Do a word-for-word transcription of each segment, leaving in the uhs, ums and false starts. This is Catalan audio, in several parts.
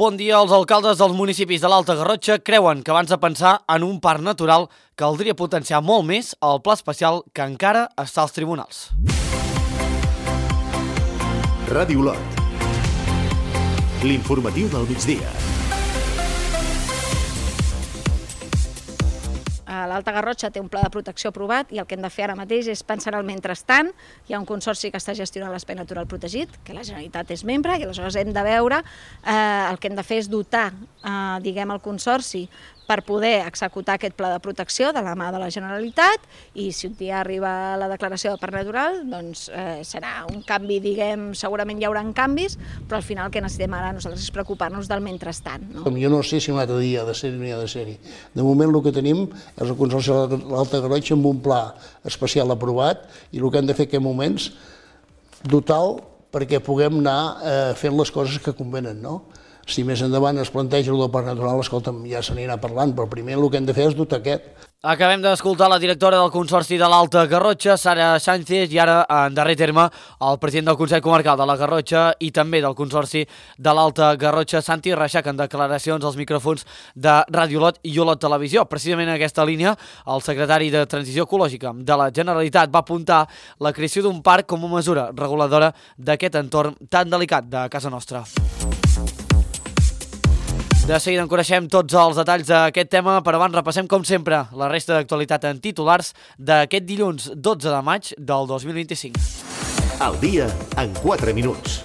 Bon dia. Els alcaldes dels municipis de l'Alta Garrotxa creuen que abans de pensar en un parc natural caldria potenciar molt més el pla especial que encara està als tribunals. Ràdio Lot. L'informatiu del migdia. L'Alta Garrotxa té un pla de protecció aprovat i el que hem de fer ara mateix és pensar en el mentrestant. Hi ha un consorci que està gestionant l'espai natural protegit, que la Generalitat és membre, i aleshores hem de veure, eh, el que hem de fer és dotar, eh, diguem, el consorci per poder executar aquest pla de protecció de la mà de la Generalitat, i si un dia arriba la declaració de parc natural, doncs eh, serà un canvi, diguem, segurament hi haurà canvis, però al final el que necessitem ara nosaltres és preocupar-nos del mentrestant. No? Jo no sé si un altre dia ha de ser-hi o no hi ha de ser-hi. De moment el que tenim és el Consorci de l'Alta Garrotxa amb un pla especial aprovat, i el que hem de fer en aquests moments, dotar-lo perquè puguem anar eh, fent les coses que convenen, no? Si més endavant es planteja el del parc natural, escolta'm, ja se n'anirà parlant, però primer el que hem de fer és dotar aquest. Acabem d'escoltar la directora del Consorci de l'Alta Garrotxa, Sara Sánchez, i ara, en darrer terme, el president del Consell Comarcal de la Garrotxa i també del Consorci de l'Alta Garrotxa, Santi Reixac, en declaracions als micròfons de Ràdio Lot i Olot Televisió. Precisament en aquesta línia, el secretari de Transició Ecològica de la Generalitat va apuntar la creació d'un parc com a mesura reguladora d'aquest entorn tan delicat de casa nostra. De seguida en coneixem tots els detalls d'aquest tema, però abans repassem, com sempre, la resta d'actualitat en titulars d'aquest dilluns dotze de maig del dos mil vint-i-cinc. Al dia en quatre minuts.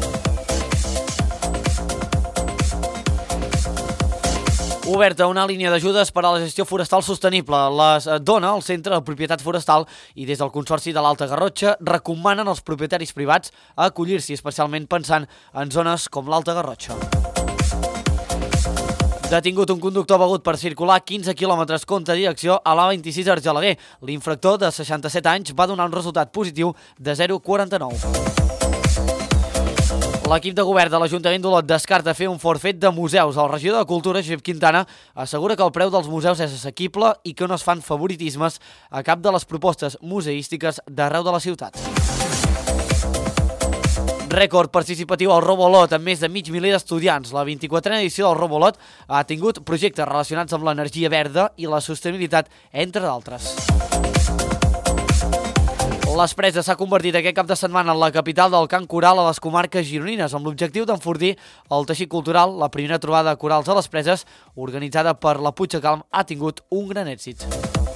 Oberta una línia d'ajudes per a la gestió forestal sostenible. Les dona el Centre de Propietat Forestal i des del Consorci de l'Alta Garrotxa recomanen als propietaris privats a acollir-s'hi, especialment pensant en zones com l'Alta Garrotxa. Detingut un conductor begut per circular quinze quilòmetres contra direcció a l'A vint-i-sis Argelaguer. L'infractor de seixanta-set anys va donar un resultat positiu de zero coma quaranta-nou. L'equip de govern de l'Ajuntament d'Olot descarta fer un forfet de museus. El regidor de Cultura, Josep Quintana, assegura que el preu dels museus és assequible i que no es fan favoritismes a cap de les propostes museístiques d'arreu de la ciutat. Rècord participatiu al Robolot amb més de mig miler d'estudiants. La vint-i-quatrena edició del Robolot ha tingut projectes relacionats amb l'energia verda i la sostenibilitat, entre d'altres. Les Preses s'ha convertit aquest cap de setmana en la capital del cant coral a les comarques gironines, amb l'objectiu d'enfortir el teixit cultural. La primera trobada de corals a les Preses, organitzada per la Puigdecalm, ha tingut un gran èxit.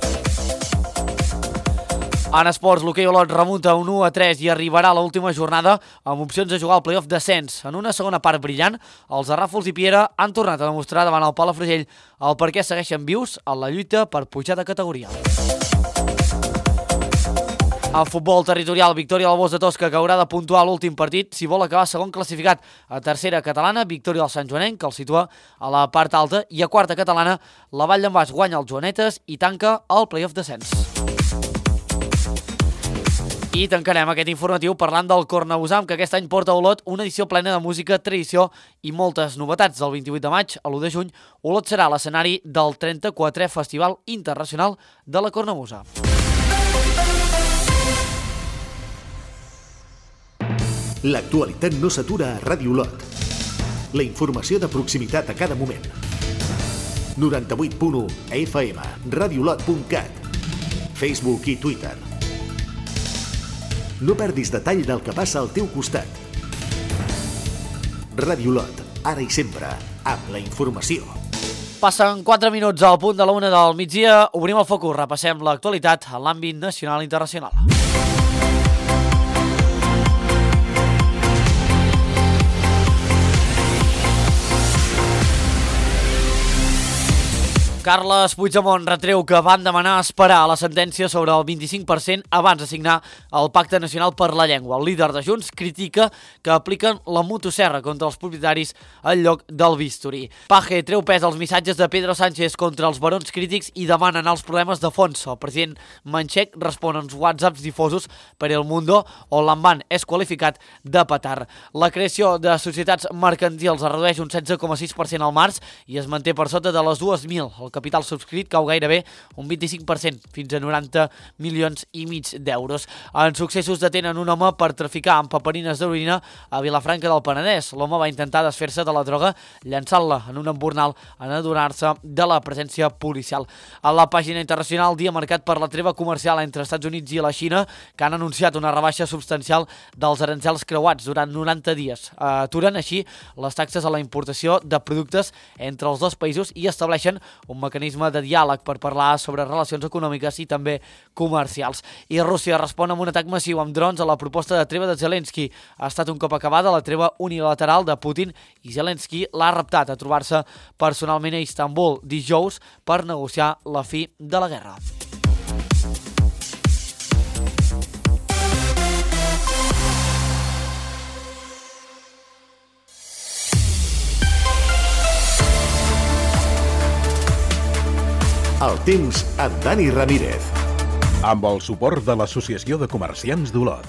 En esports, l'hoquei Olot remunta un u a tres i arribarà a l'última jornada amb opcions de jugar al play-off descens. En una segona part brillant, els de Ràfols i Piera han tornat a demostrar davant el Palafrugell el per què segueixen vius en la lluita per pujar de categoria. En futbol territorial, victòria del Bosc de Tosca, que haurà de puntuar l'últim partit si vol acabar segon classificat. A tercera catalana, victòria del Sant Joanenc, que el situa a la part alta, i a quarta catalana, la Vall d'en Bas guanya els Joanetes i tanca el play-off descens. I tancarem aquest informatiu parlant del Cornabusam, que aquest any porta a Olot una edició plena de música, tradició i moltes novetats. Del vint-i-vuit de maig a l'u de juny, Olot serà l'escenari del trenta-quatrè Festival Internacional de la Cornamusa. L'actualitat no s'atura a Ràdio Olot. La informació de proximitat a cada moment. noranta-vuit punt u F M, radiolot punt cat, Facebook i Twitter. No perdis detall del que passa al teu costat. Ràdio Olot, ara i sempre, amb la informació. Passen quatre minuts al punt de la una del migdia. Obrim el focus, repassem l'actualitat en l'àmbit nacional i internacional. Carles Puigdemont retreu que van demanar esperar la sentència sobre el vint-i-cinc per cent abans de signar el Pacte Nacional per la Llengua. El líder de Junts critica que apliquen la motosserra contra els propietaris en lloc del bisturí. Paje treu pes als missatges de Pedro Sánchez contra els barons crítics i demana anar als problemes de fons. El president Manchec respon als whatsapps difosos per El Mundo, on l'envant és qualificat de petard. La creació de societats mercantils es redueix un setze coma sis per cent al març i es manté per sota de les dues mil. El El capital subscrit cau gairebé un vint-i-cinc per cent, fins a noranta milions i mig d'euros. En successos detenen un home per traficar amb paperines d'heroïna a Vilafranca del Penedès. L'home va intentar desfer-se de la droga llançant-la en un embornal en adonar-se de la presència policial. A la pàgina internacional, dia marcat per la treva comercial entre Estats Units i la Xina, que han anunciat una rebaixa substancial dels aranzels creuats durant noranta dies. Aturen així les taxes a la importació de productes entre els dos països i estableixen un mecanisme de diàleg per parlar sobre relacions econòmiques i també comercials. I Rússia respon amb un atac massiu amb drons a la proposta de treva de Zelensky. Ha estat un cop acabada la treva unilateral de Putin i Zelensky l'ha reptat a trobar-se personalment a Istanbul dijous per negociar la fi de la guerra. El temps amb Dani Ramírez. Amb el suport de l'Associació de Comerciants d'Olot.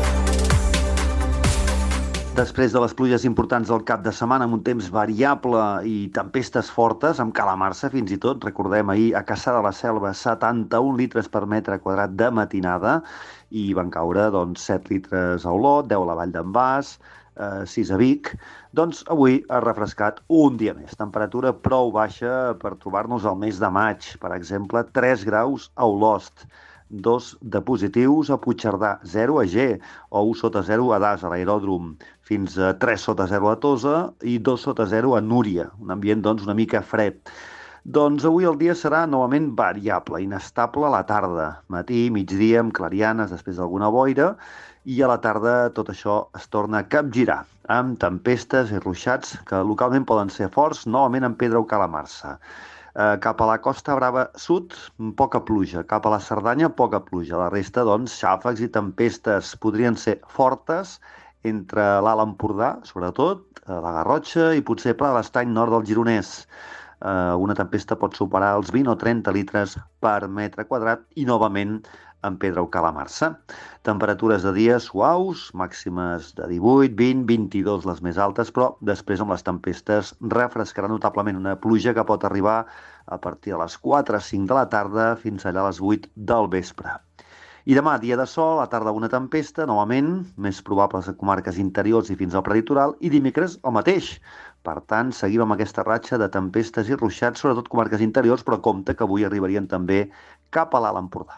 Després de les pluges importants del cap de setmana amb un temps variable i tempestes fortes, amb calamarsa fins i tot, recordem ahir a Cassà de la Selva setanta-un litres per metre quadrat de matinada i van caure doncs, set litres a Olot, deu a la Vall d'en Bas, eh, sis a Vic. Doncs avui ha refrescat un dia més. Temperatura prou baixa per trobar-nos al mes de maig. Per exemple, tres graus a Olost, dos de positius a Puigcerdà, zero a G o u sota zero a Das, a l'aeròdrom, fins a tres sota zero a Tosa i dos sota zero a Núria. Un ambient, doncs, una mica fred. Doncs avui el dia serà novament variable, inestable a la tarda. Matí, migdia, amb clarianes, després d'alguna boira, i a la tarda tot això es torna a capgirar, amb tempestes i ruixats que localment poden ser forts, novament en Pedra o Calamarsa. Eh, cap a la Costa Brava Sud, poca pluja. Cap a la Cerdanya, poca pluja. La resta, doncs, xàfecs i tempestes podrien ser fortes entre l'Alt Empordà, sobretot, la Garrotxa i potser Pla de l'Estany nord del Gironès. Eh, una tempesta pot superar els vint o trenta litres per metre quadrat i novament en Pedra o Calamarsa. Temperatures de dia suaus, màximes de divuit, vint, vint-i-dos les més altes, però després amb les tempestes refrescarà notablement una pluja que pot arribar a partir de les quatre o cinc de la tarda fins allà a les vuit del vespre. I demà, dia de sol, a tarda una tempesta, novament, més probables a comarques interiors i fins al prelitoral, i dimecres el mateix. Per tant, seguim amb aquesta ratxa de tempestes i ruixats, sobretot comarques interiors, però compte que avui arribarien també cap a l'Alt Empordà.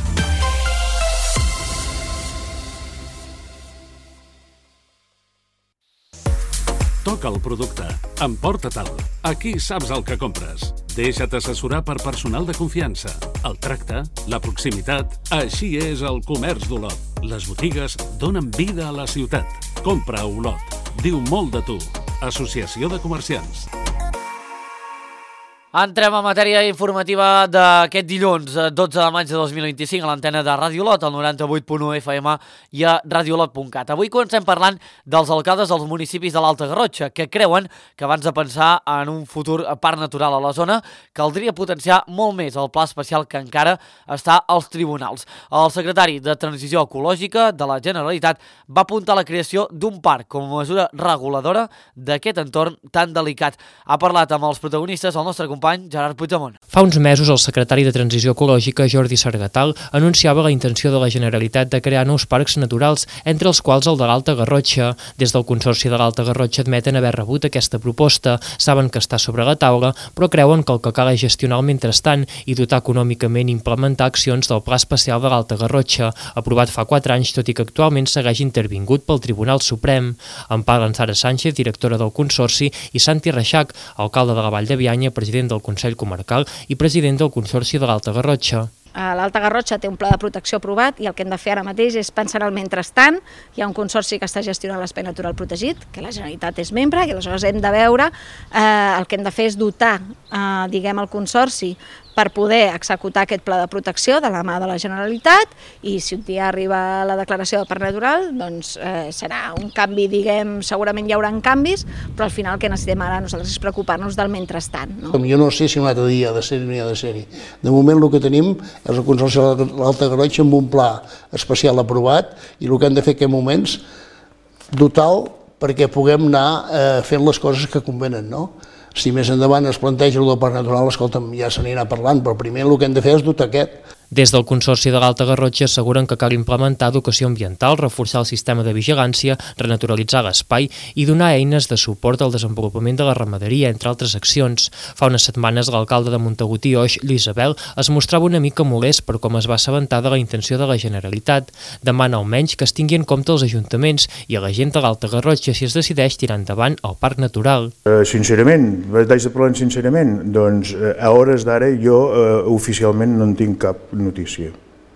Toca el producte, emporta-te'l. Aquí saps el que compres. Deixa't assessorar per personal de confiança. El tracte, la proximitat, així és el comerç d'Olot. Les botigues donen vida a la ciutat. Compra a Olot. Diu molt de tu. Associació de Comerciants. Entrem a matèria informativa d'aquest dilluns, dotze de maig de dos mil vint-i-cinc, a l'antena de Ràdio Olot, al noranta-vuit punt u F M i a radiolot punt cat. Avui comencem parlant dels alcaldes dels municipis de l'Alta Garrotxa, que creuen que abans de pensar en un futur parc natural a la zona, caldria potenciar molt més el pla especial que encara està als tribunals. El secretari de Transició Ecològica de la Generalitat va apuntar la creació d'un parc com a mesura reguladora d'aquest entorn tan delicat. Ha parlat amb els protagonistes el nostre company Gerard Puigdemont. Fa uns mesos el secretari de Transició Ecològica, Jordi Sargatal, anunciava la intenció de la Generalitat de crear nous parcs naturals, entre els quals el de l'Alta Garrotxa. Des del Consorci de l'Alta Garrotxa admeten haver rebut aquesta proposta, saben que està sobre la taula, però creuen que el que cal és gestionar el mentrestant i dotar econòmicament i implementar accions del Pla Especial de l'Alta Garrotxa, aprovat fa quatre anys, tot i que actualment segueix intervingut pel Tribunal Suprem. En parlen Sara Sánchez, directora del Consorci, i Santi Reixac, alcalde de la Vall de Bianya, president del Consell Comarcal i president del Consorci de l'Alta Garrotxa. L'Alta Garrotxa té un pla de protecció aprovat i el que hem de fer ara mateix és pensar en el mentrestant. Hi ha un consorci que està gestionant l'espai natural protegit, que la Generalitat és membre, i aleshores hem de veure, eh, el que hem de fer és dotar, eh, diguem, el consorci per poder executar aquest pla de protecció de la mà de la Generalitat, i si un dia arriba la declaració de parc natural, doncs eh, serà un canvi, diguem, segurament hi haurà canvis, però al final el que necessitem ara nosaltres és preocupar-nos del mentrestant. No? Jo no sé si un altre dia ha de ser-hi o no hi ha de ser-hi. De moment el que tenim és el Consorci de l'Alta Garrotxa amb un pla especial aprovat, i el que hem de fer en aquests moments, dotar-lo perquè puguem anar eh, fent les coses que convenen, no? Si més endavant es planteja el del Parc Natural, escolta'm, ja se n'anirà parlant, però primer el que hem de fer és dotar aquest. Des del Consorci de l'Alta Garrotxa asseguren que cal implementar educació ambiental, reforçar el sistema de vigilància, renaturalitzar l'espai i donar eines de suport al desenvolupament de la ramaderia, entre altres accions. Fa unes setmanes l'alcalde de Montagut i Oix, Lluís Abel, es mostrava una mica molest per com es va assabentar de la intenció de la Generalitat. Demana almenys que es tingui en compte els ajuntaments i a la gent de l'Alta Garrotxa si es decideix tirar endavant el Parc Natural. Uh, sincerament, vaig de parlar sincerament, doncs uh, a hores d'ara jo uh, oficialment no en tinc cap notícia.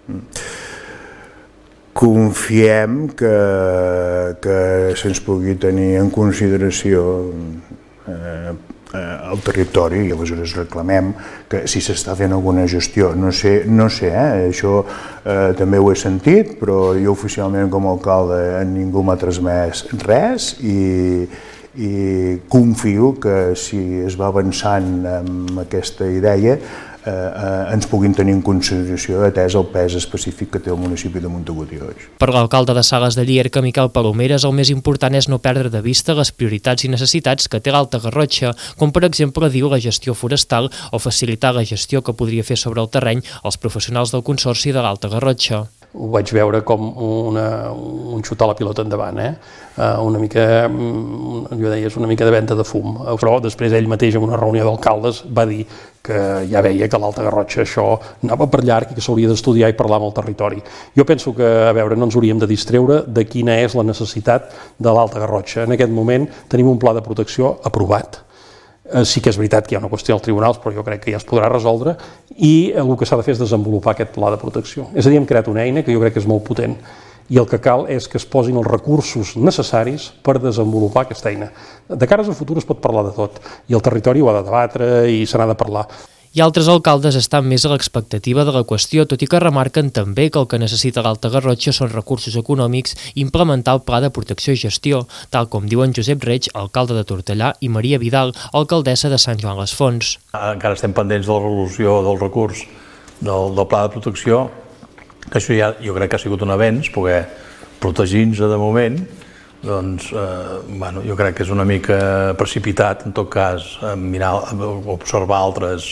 Confiem que, que se'ns pugui tenir en consideració eh, el territori i aleshores reclamem que si s'està fent alguna gestió, no sé, no sé eh, això eh, també ho he sentit, però jo oficialment com a alcalde ningú m'ha transmès res i, i confio que si es va avançant amb aquesta idea Eh, eh, ens puguin tenir en consideració atès el pes específic que té el municipi de Montagut i Oix. Per l'alcalde de Sales de Llierca, Miquel Palomeres, el més important és no perdre de vista les prioritats i necessitats que té l'Alta Garrotxa, com per exemple diu la gestió forestal o facilitar la gestió que podria fer sobre el terreny els professionals del Consorci de l'Alta Garrotxa. Ho vaig veure com una, un xutar la pilota endavant, eh? una mica, jo deia, és una mica de venda de fum, però després ell mateix en una reunió d'alcaldes va dir que ja veia que l'Alta Garrotxa això anava per llarg i que s'hauria d'estudiar i parlar amb el territori. Jo penso que, a veure, no ens hauríem de distreure de quina és la necessitat de l'Alta Garrotxa. En aquest moment tenim un pla de protecció aprovat. Sí que és veritat que hi ha una qüestió als tribunals, però jo crec que ja es podrà resoldre, i el que s'ha de fer és desenvolupar aquest pla de protecció. És a dir, hem creat una eina que jo crec que és molt potent, i el que cal és que es posin els recursos necessaris per desenvolupar aquesta eina. De cares al futur es pot parlar de tot, i el territori ho ha de debatre i se n'ha de parlar. I altres alcaldes estan més a l'expectativa de la qüestió, tot i que remarquen també que el que necessita l'Alta Garrotxa són recursos econòmics i implementar el pla de protecció i gestió, tal com diuen Josep Reig, alcalde de Tortellà, i Maria Vidal, alcaldessa de Sant Joan les Fonts. Encara estem pendents de la resolució del recurs del, del pla de protecció, que això ja jo crec que ha sigut un avenç, poder protegir-nos de moment, doncs eh, bueno, jo crec que és una mica precipitat, en tot cas, mirar, observar altres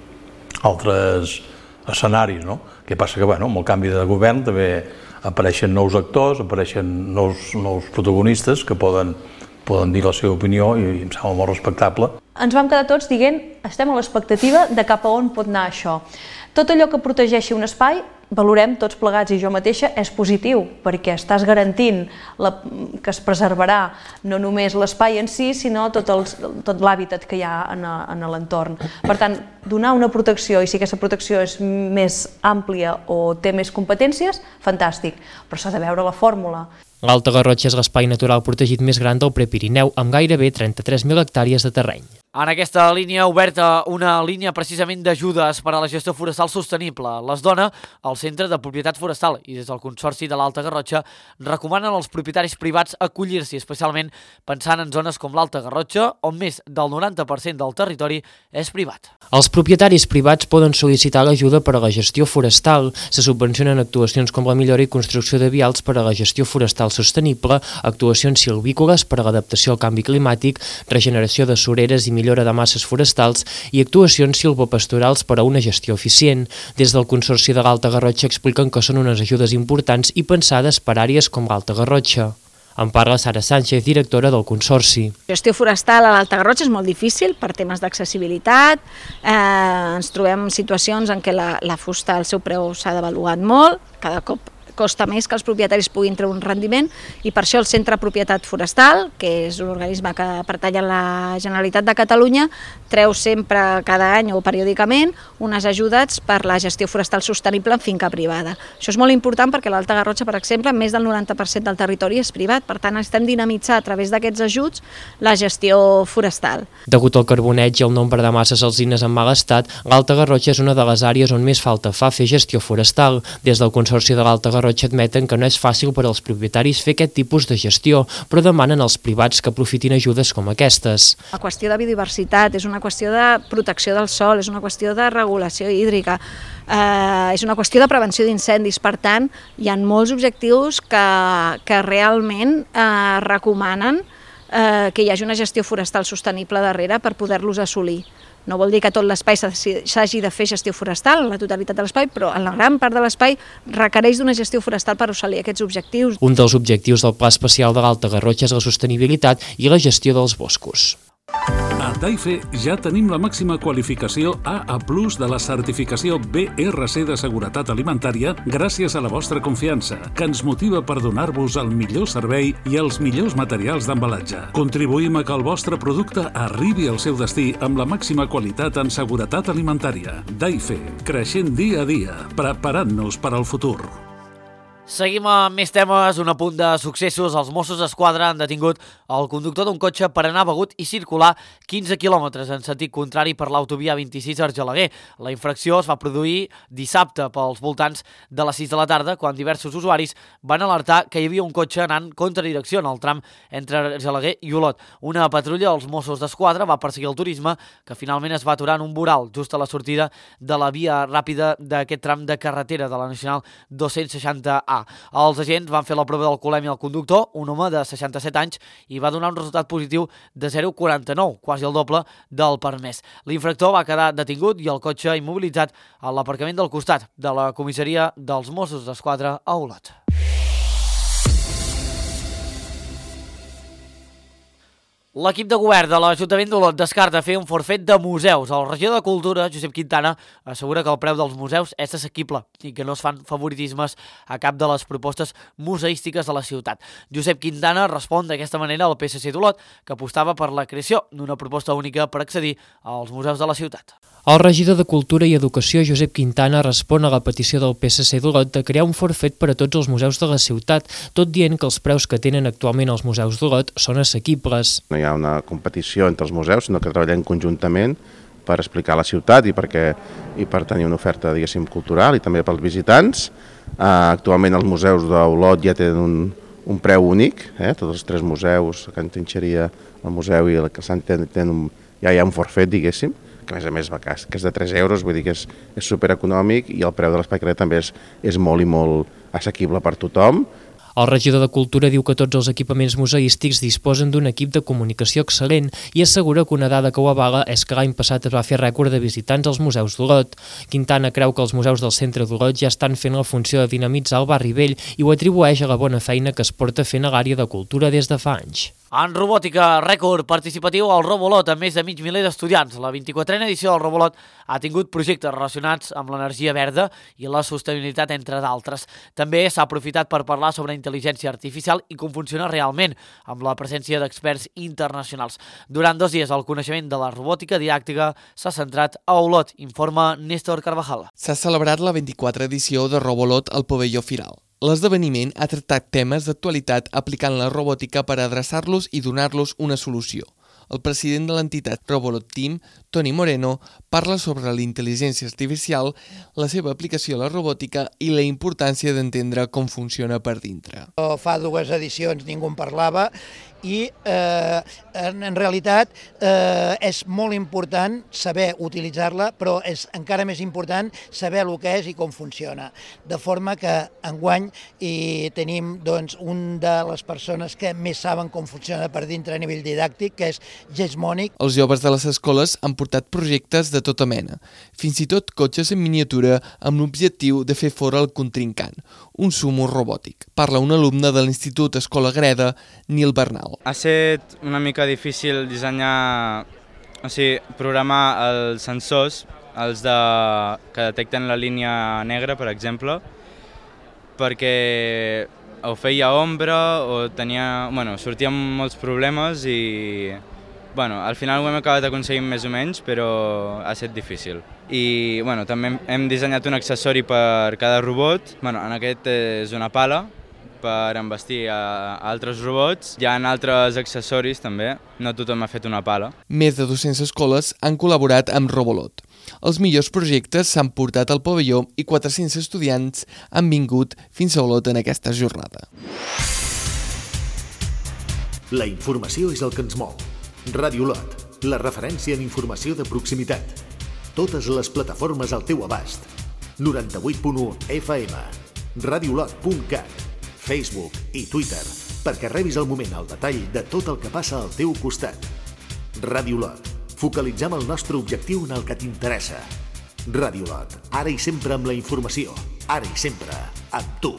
altres escenaris, no? El que passa que, bueno, amb el canvi de govern també apareixen nous actors, apareixen nous, nous protagonistes que poden, poden dir la seva opinió i em sembla molt respectable. Ens vam quedar tots dient, estem a l'expectativa de cap a on pot anar això. Tot allò que protegeixi un espai, valorem tots plegats i jo mateixa, és positiu, perquè estàs garantint la, que es preservarà no només l'espai en si, sinó tot, els, tot l'hàbitat que hi ha en, en l'entorn. Per tant, donar una protecció, i si aquesta protecció és més àmplia o té més competències, fantàstic, però s'ha de veure la fórmula. L'Alta Garrotxa és l'espai natural protegit més gran del Prepirineu, amb gairebé trenta-tres mil hectàrees de terreny. En aquesta línia oberta una línia precisament d'ajudes per a la gestió forestal sostenible. Les dona al Centre de Propietat Forestal i des del Consorci de l'Alta Garrotxa recomanen als propietaris privats acollir-s'hi, especialment pensant en zones com l'Alta Garrotxa, on més del noranta per cent del territori és privat. Els propietaris privats poden sol·licitar l'ajuda per a la gestió forestal. Se subvencionen actuacions com la millora i construcció de vials per a la gestió forestal sostenible, actuacions silvícoles per a l'adaptació al canvi climàtic, regeneració de sureres i millora de masses forestals i actuacions silvopastorals per a una gestió eficient. Des del Consorci de l'Alta Garrotxa expliquen que són unes ajudes importants i pensades per àrees com l'Alta Garrotxa. En parla Sara Sánchez, directora del Consorci. La gestió forestal a l'Alta Garrotxa és molt difícil per temes d'accessibilitat, eh, ens trobem situacions en què la, la fusta, el seu preu s'ha devaluat molt, cada cop costa més que els propietaris puguin treure un rendiment i per això el Centre de Propietat Forestal, que és un organisme que pertany a la Generalitat de Catalunya, treu sempre cada any o periòdicament unes ajudes per la gestió forestal sostenible en finca privada. Això és molt important perquè l'Alta Garrotxa, per exemple, més del noranta per cent del territori és privat, per tant estem dinamitzant a través d'aquests ajuts la gestió forestal. Degut al carboneig i el nombre de masses alzines en mal estat, l'Alta Garrotxa és una de les àrees on més falta fa fer gestió forestal. Des del Consorci de l'Alta Garrotxa admeten que no és fàcil per als propietaris fer aquest tipus de gestió, però demanen als privats que aprofitin ajudes com aquestes. La qüestió de biodiversitat és una qüestió de protecció del sòl, és una qüestió de regulació hídrica, eh, és una qüestió de prevenció d'incendis. Per tant, hi ha molts objectius que, que realment eh, recomanen eh, que hi hagi una gestió forestal sostenible darrere per poder-los assolir. No vol dir que tot l'espai s'hagi de fer gestió forestal, la totalitat de l'espai, però en la gran part de l'espai requereix d'una gestió forestal per assolir aquests objectius. Un dels objectius del Pla Especial de l'Alta Garrotxa és la sostenibilitat i la gestió dels boscos. A Daife ja tenim la màxima qualificació A A plus de la certificació B R C de seguretat alimentària gràcies a la vostra confiança, que ens motiva per donar-vos el millor servei i els millors materials d'embalatge. Contribuïm a que el vostre producte arribi al seu destí amb la màxima qualitat en seguretat alimentària. Daife, creixent dia a dia, preparant-nos per al futur. Seguim amb més temes, un apunt de successos. Els Mossos d'Esquadra han detingut el conductor d'un cotxe per anar begut i circular quinze quilòmetres en sentit contrari per l'autovia vint-i-sis a Argelaguer. La infracció es va produir dissabte pels voltants de les sis de la tarda, quan diversos usuaris van alertar que hi havia un cotxe anant contra direcció en el tram entre Argelaguer i Olot. Una patrulla dels Mossos d'Esquadra va perseguir el turisme, que finalment es va aturar en un voral just a la sortida de la via ràpida d'aquest tram de carretera de la Nacional dos-cents seixanta A. Els agents van fer la prova d'alcoholèmia al conductor, un home de seixanta-set anys, i va donar un resultat positiu de zero coma quaranta-nou, quasi el doble del permès. L'infractor va quedar detingut i el cotxe immobilitzat a l'aparcament del costat de la comissaria dels Mossos d'Esquadra a Olot. L'equip de govern de l'Ajuntament d'Olot descarta fer un forfet de museus. El regidor de Cultura, Josep Quintana, assegura que el preu dels museus és assequible i que no es fan favoritismes a cap de les propostes museístiques de la ciutat. Josep Quintana respon d'aquesta manera al P S C d'Olot, que apostava per la creació d'una proposta única per accedir als museus de la ciutat. El regidor de Cultura i Educació, Josep Quintana, respon a la petició del P S C d'Olot de crear un forfet per a tots els museus de la ciutat, tot dient que els preus que tenen actualment els museus d'Olot són assequibles. No hi ha una competició entre els museus, sinó que treballem conjuntament per explicar la ciutat i, perquè, i per tenir una oferta, diguéssim, cultural i també pels visitants. Uh, actualment els museus d'Olot ja tenen un, un preu únic, eh? Tots els tres museus, Can Trinxeria, el museu i el que s'han tenen un, ja hi ha un forfet, diguéssim, que a més a més va que és de tres euros, vull dir que és, és supereconòmic i el preu de l'espai creat també és, és molt i molt assequible per tothom. El regidor de Cultura diu que tots els equipaments museístics disposen d'un equip de comunicació excel·lent i assegura que una dada que ho avala és que l'any passat es va fer rècord de visitants als museus d'Olot. Quintana creu que els museus del centre d'Olot ja estan fent la funció de dinamitzar el barri vell i ho atribueix a la bona feina que es porta fent a l'àrea de cultura des de fa anys. En robòtica, rècord participatiu al Robolot amb més de mig miler d'estudiants. La vint-i-quatrena edició del Robolot ha tingut projectes relacionats amb l'energia verda i la sostenibilitat, entre d'altres. També s'ha aprofitat per parlar sobre intel·ligència artificial i com funciona realment, amb la presència d'experts internacionals. Durant dos dies, el coneixement de la robòtica didàctica s'ha centrat a Olot, informa Néstor Carvajal. S'ha celebrat la vint-i-quatrena edició de Robolot al pavelló Firal. L'esdeveniment ha tractat temes d'actualitat aplicant la robòtica per adreçar-los i donar-los una solució. El president de l'entitat Robolot Team, Toni Moreno, parla sobre la intel·ligència artificial, la seva aplicació a la robòtica i la importància d'entendre com funciona per dintre. Fa dues edicions ningú en parlava i eh, en, en realitat eh, és molt important saber utilitzar-la, però és encara més important saber el que és i com funciona. De forma que enguany hi tenim doncs, un de les persones que més saben com funciona per dintre a nivell didàctic, que és Gesmònic. Els joves de les escoles han portat projectes de tota mena, fins i tot cotxes en miniatura amb l'objectiu de fer fora el contrincant, un sumo robòtic. Parla un alumne de l'Institut Escola Greda, Nil Bernal. Ha estat una mica difícil dissenyar, o sigui, programar els sensors, els de, que detecten la línia negra, per exemple, perquè o feia ombra o tenia, bueno, sortien molts problemes i bueno, al final ho hem acabat aconseguint més o menys, però ha estat difícil. I bueno, també hem dissenyat un accessori per cada robot. Bueno, en aquest és una pala per embestir a altres robots. Hi ha altres accessoris també, no tothom ha fet una pala. Més de dues-centes escoles han col·laborat amb Robolot. Els millors projectes s'han portat al pavelló i quatre-cents estudiants han vingut fins a Olot en aquesta jornada. La informació és el que ens mou. Ràdio Olot, la referència en informació de proximitat. Totes les plataformes al teu abast. noranta-vuit punt u F M, radiolot punt cat, Facebook i Twitter. perquè rebis al moment el detall de tot el que passa al teu costat. Ràdio Lot. Focalitzem el nostre objectiu en el que t'interessa. Ràdio Lot. Ara i sempre amb la informació. Ara i sempre amb tu.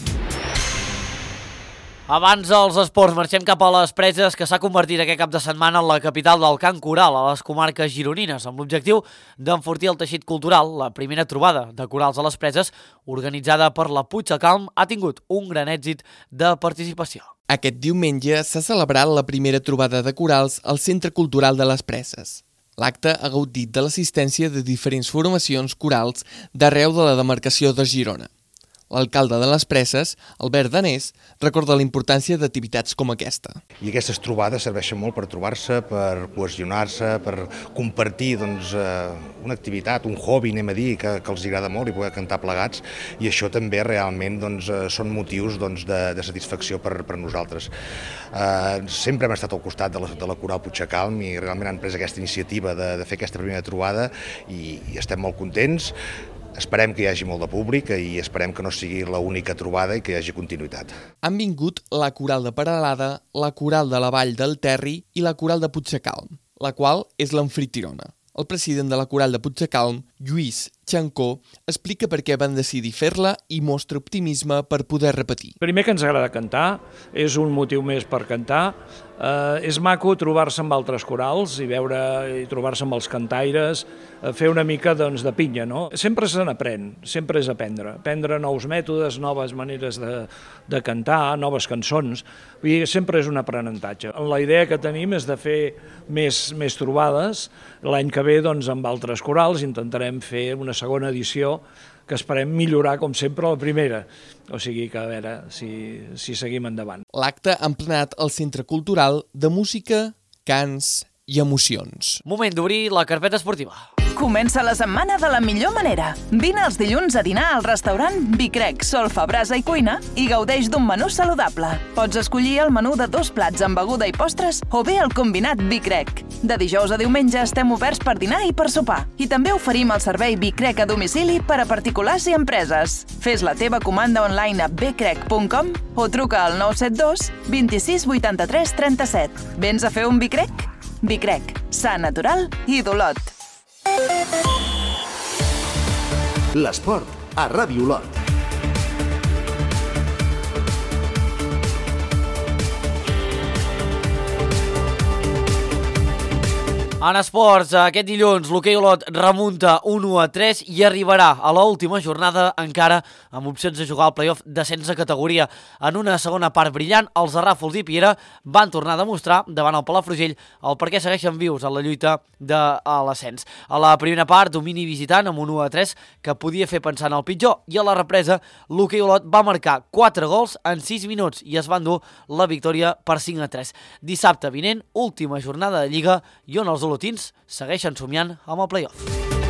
Abans dels esports, marxem cap a les Preses, que s'ha convertit aquest cap de setmana en la capital del cant coral a les comarques gironines, amb l'objectiu d'enfortir el teixit cultural. La primera trobada de corals a les Preses, organitzada per la Puigdecalm, ha tingut un gran èxit de participació. Aquest diumenge s'ha celebrat la primera trobada de corals al Centre Cultural de les Preses. L'acte ha gaudit de l'assistència de diferents formacions corals d'arreu de la demarcació de Girona. L'alcalde de les Preses, Albert Danés, recorda la importància d'activitats com aquesta. I aquestes trobades serveixen molt per trobar-se, per cohesionar-se, per compartir doncs, una activitat, un hobby, anem a dir, que, que els agrada molt i poder cantar plegats, i això també realment doncs, són motius doncs, de, de satisfacció per, per nosaltres. Uh, sempre hem estat al costat de la, de la Coral Puigdecalm i realment han pres aquesta iniciativa de, de fer aquesta primera trobada i, i estem molt contents. Esperem que hi hagi molt de públic i esperem que no sigui l'única trobada i que hi hagi continuïtat. Han vingut la Coral de Peralada, la Coral de la Vall del Terri i la Coral de Puigdecalm, la qual és l'amfitriona. El president de la Coral de Puigdecalm, Lluís Xancó, explica per què van decidir fer-la i mostra optimisme per poder repetir. Primer que ens agrada cantar, és un motiu més per cantar. Eh, és maco trobar-se amb altres corals i veure i trobar-se amb els cantaires, eh, fer una mica doncs, de pinya, no? Sempre se n'aprèn, sempre és aprendre. Aprendre nous mètodes, noves maneres de, de cantar, noves cançons. Vull dir, sempre és un aprenentatge. La idea que tenim és de fer més, més trobades. L'any que ve, doncs, amb altres corals, intentarem fer una segona edició que esperem millorar, com sempre, la primera. O sigui que, a veure, si, si seguim endavant. L'acte ha emplenat el Centre Cultural de Música, Cants i Emocions. Moment d'obrir la carpeta esportiva. Comença la setmana de la millor manera. Vine els dilluns a dinar al restaurant Vicrec, Solfa, Brasa i Cuina i gaudeix d'un menú saludable. Pots escollir el menú de dos plats amb beguda i postres o bé el combinat Vicrec. De dijous a diumenge estem oberts per dinar i per sopar. I també oferim el servei Vicrec a domicili per a particulars i empreses. Fes la teva comanda online a becrec punt com o truca al nou set dos, vint-i-sis, vuitanta-tres, trenta-set. Vens a fer un Vicrec? Vicrec, sa, natural i d'Olot. L'esport a Ràdio Lot. En esports, aquest dilluns, l'hoquei Olot remunta un u a tres i arribarà a l'última jornada encara amb opcions de jugar al play-off descens de categoria. En una segona part brillant, els de Ràfols i Piera van tornar a demostrar davant el Palafrugell el per què segueixen vius en la lluita de l'ascens. A la primera part, domini visitant amb un u a tres que podia fer pensar en el pitjor, i a la represa, l'hoquei Olot va marcar quatre gols en sis minuts i es va endur la victòria per cinc a tres. Dissabte vinent, última jornada de Lliga i on els olotins segueixen somiant amb el play-off.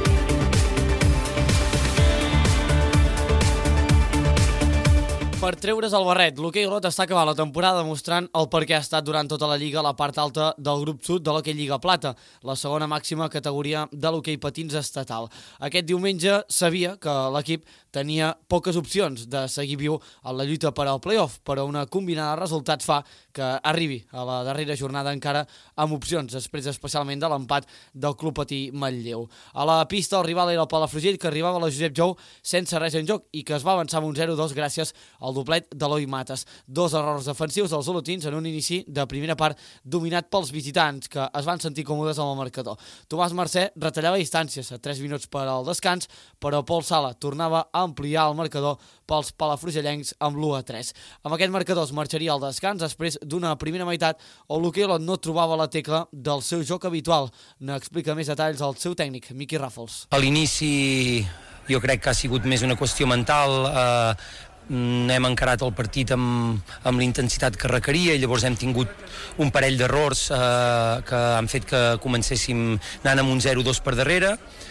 Per treure's el barret, l'hoquei Olot està acabant la temporada demostrant el per què ha estat durant tota la Lliga a la part alta del grup sud de l'hoquei Lliga Plata, la segona màxima categoria de l'hoquei patins estatal. Aquest diumenge sabia que l'equip tenia poques opcions de seguir viu en la lluita per al play-off, però una combinada de resultats fa que arribi a la darrera jornada encara amb opcions, després especialment de l'empat del Club Patí Manlleu. A la pista el rival era el Palafrugell, que arribava a la Josep Jou sense res en joc i que es va avançar amb un zero a dos gràcies al doblet d'Eloi Mates. Dos errors defensius dels olotins en un inici de primera part dominat pels visitants, que es van sentir còmodes amb el marcador. Tomàs Mercè retallava distàncies a tres minuts per al descans, però Pol Sala tornava a ampliar el marcador pels palafrugellencs amb l'u a tres. Amb aquest marcador es marxaria al descans després d'una primera meitat on l'hoquei Olot no trobava la tecla del seu joc habitual. N'explica més detalls el seu tècnic, Miqui Ràfols. A l'inici jo crec que ha sigut més una qüestió mental, eh, hem encarat el partit amb, amb la intensitat que requeria i llavors hem tingut un parell d'errors eh, que han fet que comencéssim anant amb un zero dos per darrere.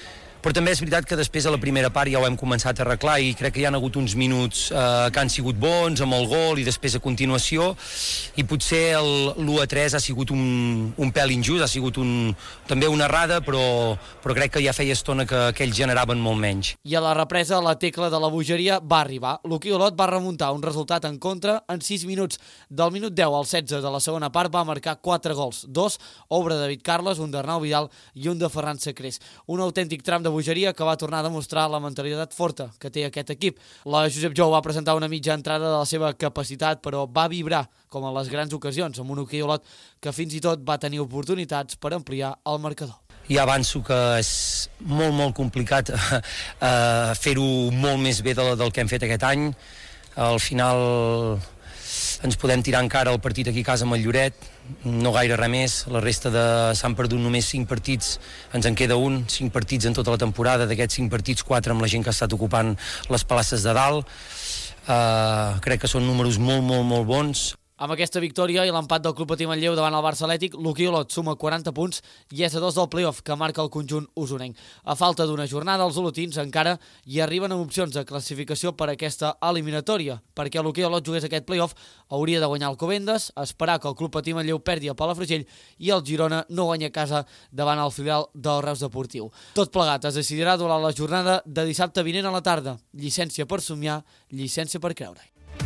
però també és veritat que després a la primera part ja ho hem començat a arreglar i crec que hi ha hagut uns minuts eh, que han sigut bons, amb el gol i després a continuació, i potser l'u a tres ha sigut un, un pèl injust, ha sigut un, també una errada, però, però crec que ja feia estona que, que ells generaven molt menys. I a la represa la tecla de la bogeria va arribar. L'Hoquei Olot va remuntar un resultat en contra en sis minuts. Del minut deu al setze de la segona part va marcar quatre gols, dos obra de David Carles, un d'Arnau Vidal i un de Ferran Sacrés. Un autèntic tram de bogeria que va tornar a demostrar la mentalitat forta que té aquest equip. La Josep Jou va presentar una mitja entrada de la seva capacitat, però va vibrar com en les grans ocasions, amb un Hoquei Olot que fins i tot va tenir oportunitats per ampliar el marcador. Ja avanço que és molt, molt complicat eh, fer-ho molt més bé del, del que hem fet aquest any. Al final ens podem tirar encara el partit aquí a casa amb el Lloret, no gaire res més, la resta de... s'han perdut només cinc partits, ens en queda un, cinc partits en tota la temporada, d'aquests cinc partits, quatre amb la gent que ha estat ocupant les places de dalt. Uh, crec que són números molt, molt, molt bons. Amb aquesta victòria i l'empat del Club Patí Manlleu davant el Barça Atlètic, l'Hoquei Olot suma quaranta punts i és a dos del play-off que marca el conjunt usonenc. A falta d'una jornada, els olotins encara hi arriben amb opcions de classificació per a aquesta eliminatòria. Perquè l'Hoquei Olot jugués aquest play-off hauria de guanyar el Covendes, esperar que el Club Patí Manlleu perdi a Palafrugell i el Girona no guanya a casa davant el filial del Reus Deportiu. Tot plegat es decidirà durant la jornada de dissabte vinent a la tarda. Llicència per somiar, llicència per creure.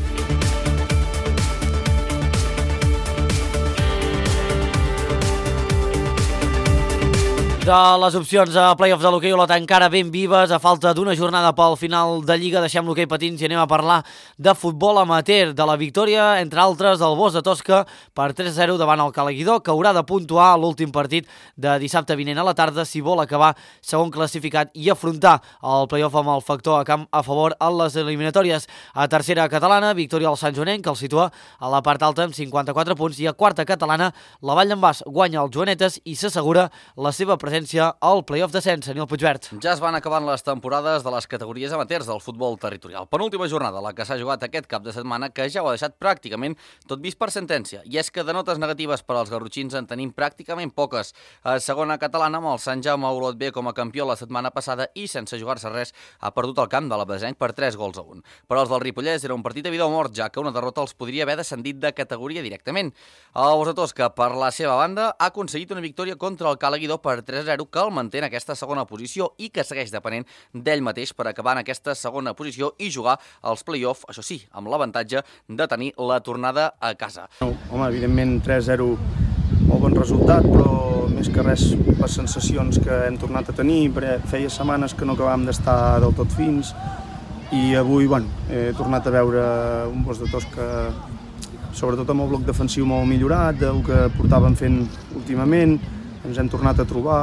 De les opcions a play-offs de l'Hoquei Olot encara ben vives, a falta d'una jornada pel final de Lliga, deixem l'hoquei patins i anem a parlar de futbol amateur, de la victòria, entre altres, del Bos de Tosca per tres a zero davant el Calaguidó, que haurà de puntuar l'últim partit de dissabte vinent a la tarda si vol acabar segon classificat i afrontar el play-off amb el factor a camp a favor a les eliminatòries. A tercera catalana, victòria al Sant Joanenc, que el situa a la part alta amb cinquanta-quatre punts, i a quarta catalana, la Vall d'en Bas guanya els Joanetes i s'assegura la seva presència al play-off descens. Daniel Puigvert. Ja es van acabant les temporades de les categories amateurs del futbol territorial. Penúltima jornada, la que s'ha jugat aquest cap de setmana, que ja ho ha deixat pràcticament tot vist per sentència. I és que de notes negatives per als garrotxins en tenim pràcticament poques. A segona catalana, amb el Sant Jaume Olot B com a campió la setmana passada i sense jugar-se res, ha perdut el camp de l'Abdesenc per tres gols a un. Per als del Ripollès era un partit a vida o mort, ja que una derrota els podria haver descendit de categoria directament. El Bos de Tosca, per la seva banda, ha aconseguit una victòria contra el Calaguidó per tres a zero, que el manté en aquesta segona posició i que segueix depenent d'ell mateix per acabar en aquesta segona posició i jugar als play-off, això sí, amb l'avantatge de tenir la tornada a casa. Home, evidentment tres a zero, molt bon resultat, però més que res les sensacions que hem tornat a tenir, perquè feia setmanes que no acabàvem d'estar del tot fins i avui, bueno, he tornat a veure un Bos de Tosca sobretot amb el bloc defensiu molt millorat, del que portàvem fent últimament. Ens hem tornat a trobar,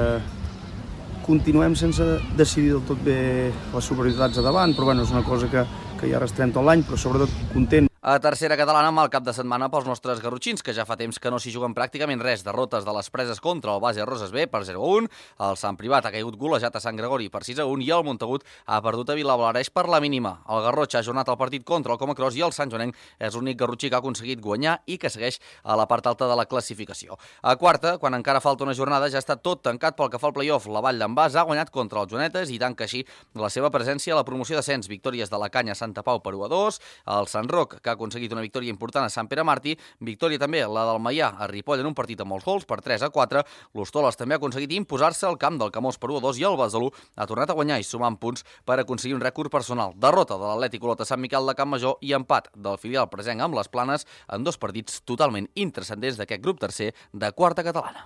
eh, continuem sense decidir del tot bé les superioritats a davant, però bueno, és una cosa que, que ja arrastrem tot l'any, però sobretot content. A tercera catalana, amb el cap de setmana pels nostres garrotxins, que ja fa temps que no s'hi juguen pràcticament res. Derrotes de les preses contra el Base Roses B per zero a un, el Sant Privat ha caigut golejat a Sant Gregori per sis a un i el Montagut ha perdut a Vilablareix per la mínima. El Garrotxa ha ajornat el partit contra el Comacros i el Sant Joanenc és l'únic garrotxí que ha aconseguit guanyar i que segueix a la part alta de la classificació. A quarta, quan encara falta una jornada, ja està tot tancat pel que fa al play-off. La Vall d'en Bas ha guanyat contra els Joanetes i tanca així la seva presència a la promoció d'ascens. Victòries de la Canya Santa Pau per u a dos, el Sant Roc, que ha aconseguit una victòria important a Sant Pere Martí, victòria també la del Maià a Ripoll en un partit amb molts gols per tres a quatre, l'Hostoles també ha aconseguit imposar-se al camp del Camós per u a dos i el Besalú ha tornat a guanyar i sumant punts per aconseguir un rècord personal. Derrota de l'Atlètic Olot a Sant Miquel de Campmajor i empat del filial presenc amb les Planes en dos partits totalment intranscendents d'aquest grup tercer de quarta catalana.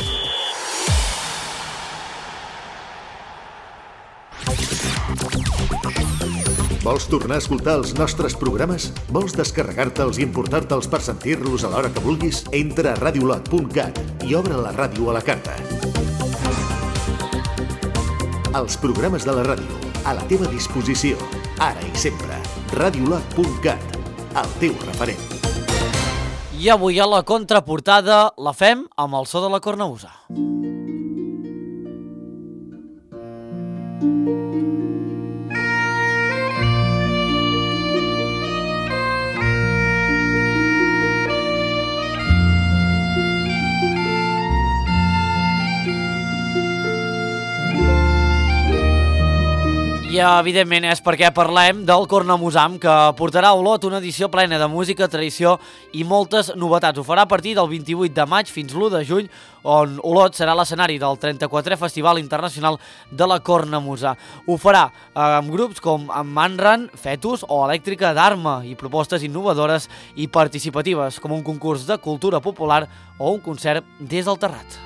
Vols tornar a escoltar els nostres programes? Vols descarregar-te'ls i importar-te'ls per sentir-los a l'hora que vulguis? Entra a radiolot punt cat i obre la ràdio a la carta. Els programes de la ràdio, a la teva disposició, ara i sempre. radiolot punt cat, el teu referent. I avui a la contraportada la fem amb el so de la cornamusa. I evidentment és perquè parlem del Cornamusam, que portarà a Olot una edició plena de música, tradició i moltes novetats. Ho farà a partir del vint-i-vuit de maig fins l'u de juny, on Olot serà l'escenari del trenta-quatrè Festival Internacional de la Cornamusa. Ho farà amb grups com Manran, Fetus o Elèctrica d'Arma i propostes innovadores i participatives, com un concurs de cultura popular o un concert des del terrat.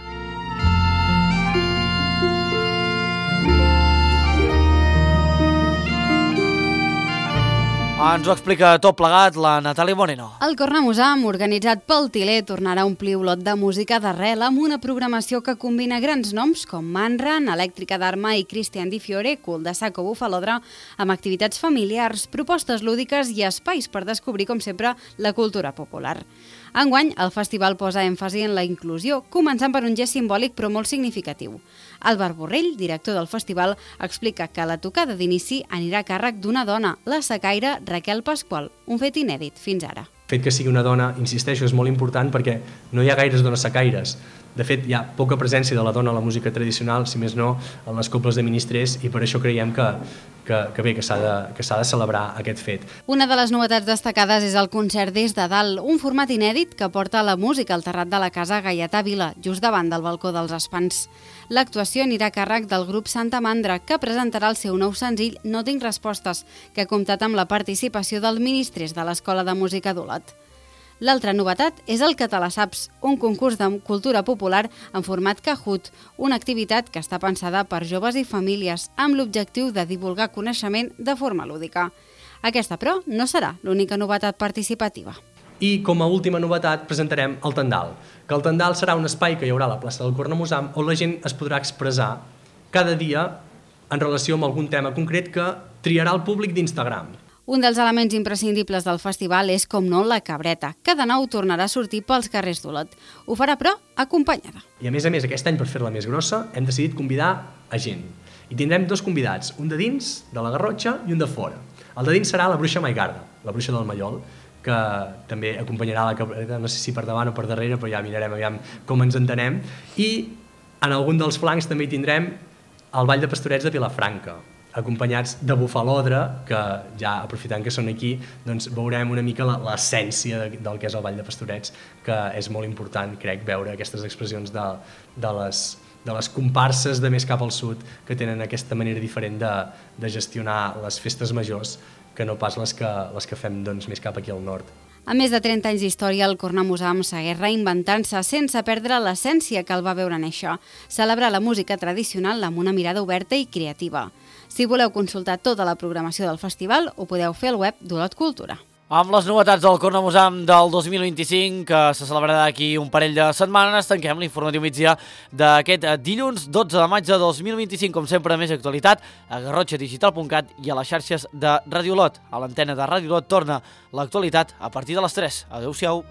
Ens ho explica tot plegat la Natàlia Moreno. El Cornamusam, organitzat pel Tiler, tornarà a omplir Olot de música d'arrel amb una programació que combina grans noms com Manran, Elèctrica d'Arma i Cristian Di Fiore, Cul de Saco Bufalodra, amb activitats familiars, propostes lúdiques i espais per descobrir, com sempre, la cultura popular. Enguany, el festival posa èmfasi en la inclusió, començant per un gest simbòlic però molt significatiu. Álvar Borrell, director del festival, explica que la tocada d'inici anirà a càrrec d'una dona, la secaire Raquel Pasqual, un fet inèdit fins ara. El fet que sigui una dona, insisteixo, és molt important perquè no hi ha gaires dones secaires. De fet, hi ha poca presència de la dona a la música tradicional, si més no, en les cobles de ministrers, i per això creiem que, que, que bé, que s'ha de, que s'ha de celebrar aquest fet. Una de les novetats destacades és el concert des de dalt, un format inèdit que porta la música al terrat de la casa Gaietà Vila, just davant del balcó dels Espans. L'actuació anirà a càrrec del grup Santa Mandra, que presentarà el seu nou senzill No tinc respostes, que ha comptat amb la participació dels ministrers de l'Escola de Música d'Olot. L'altra novetat és el Català Saps, un concurs de cultura popular en format Kahoot, una activitat que està pensada per joves i famílies amb l'objectiu de divulgar coneixement de forma lúdica. Aquesta, però, no serà l'única novetat participativa. I com a última novetat presentarem el Tendal, que el Tendal serà un espai que hi haurà a la plaça del Cornamusam on la gent es podrà expressar cada dia en relació amb algun tema concret que triarà el públic d'Instagram. Un dels elements imprescindibles del festival és, com no, la cabreta, que de nou tornarà a sortir pels carrers d'Olot. Ho farà, però, acompanyada. I a més a més, aquest any, per fer-la més grossa, hem decidit convidar a gent. I tindrem dos convidats, un de dins, de la Garrotxa, i un de fora. El de dins serà la bruixa Maigarda, la bruixa del Mallol, que també acompanyarà la cabreta, no sé si per davant o per darrere, però ja mirarem aviam com ens entenem. I en algun dels flancs també hi tindrem el Ball de Pastorets de Vilafranca, acompanyats de Bufalodra, que ja aprofitant que són aquí, doncs veurem una mica l'essència del que és el Ball de Pastorets, que és molt important, crec, veure aquestes expressions de, de, les, de les comparses de més cap al sud, que tenen aquesta manera diferent de, de gestionar les festes majors, que no pas les que, les que fem doncs, més cap aquí al nord. A més de trenta anys d'història, el Cornamusam segueix reinventant-se sense perdre l'essència que el va veure néixer, celebrar la música tradicional amb una mirada oberta i creativa. Si voleu consultar tota la programació del festival, ho podeu fer al web d'Olot Cultura. Amb les novetats del Cornamusam del dos mil vint-i-cinc, que se celebrarà d'aquí un parell de setmanes, tanquem l'informatiu migdia d'aquest dilluns dotze de maig de dos mil vint-i-cinc. Com sempre, més actualitat a garrotxa digital punt cat i a les xarxes de Ràdio Olot. A l'antena de Ràdio Olot torna l'actualitat a partir de les tres. Adéu-siau.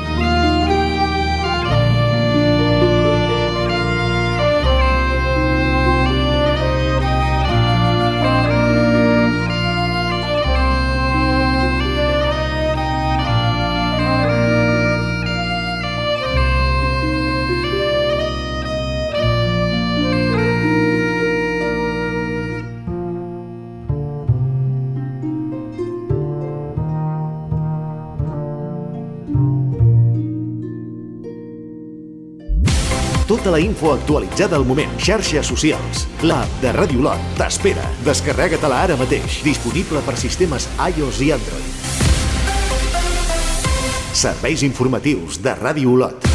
Tota la info actualitzada al moment. Xarxes socials. L'app de Ràdio Olot t'espera. Descarrega-te-la ara mateix. Disponible per sistemes iOS i Android. Serveis informatius de Ràdio Olot.